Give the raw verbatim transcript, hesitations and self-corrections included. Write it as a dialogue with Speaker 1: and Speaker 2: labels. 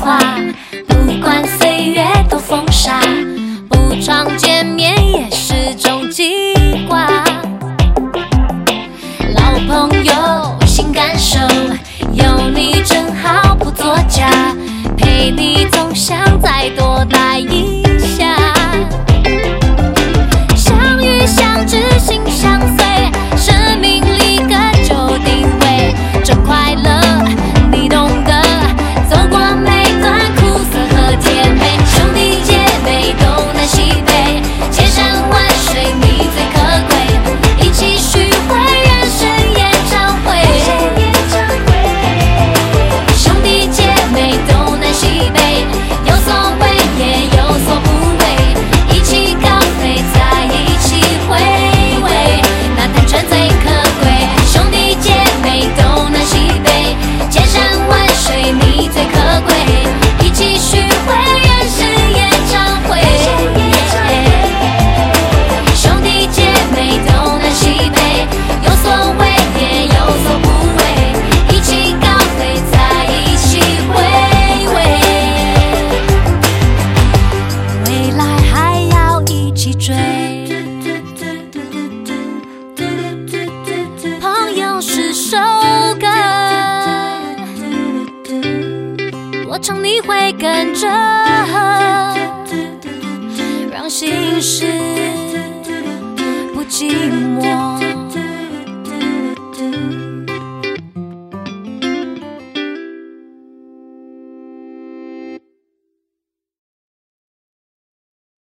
Speaker 1: 话，不管岁月多风沙，不常见面也是种记挂。老朋友新感受，有你正好不作假，陪你总想再多待一下。相遇相知心相随，生命里各就定位，真快乐你懂得，走过每段苦涩和甜美，兄弟姐妹东南西北，千山万水你最可贵，一起许会人生演唱会。兄弟姐妹东南西北，有所谓也有所不为，一起高飞在一起回味，那单纯最可贵。兄弟姐妹东南西北，千山万水你最可贵，一起许会人生演唱会。兄弟姐妹东南西北，有所谓也有所不为，一起高飞在一起回味，未来还要一起追。朋友是首歌，我唱你会跟着。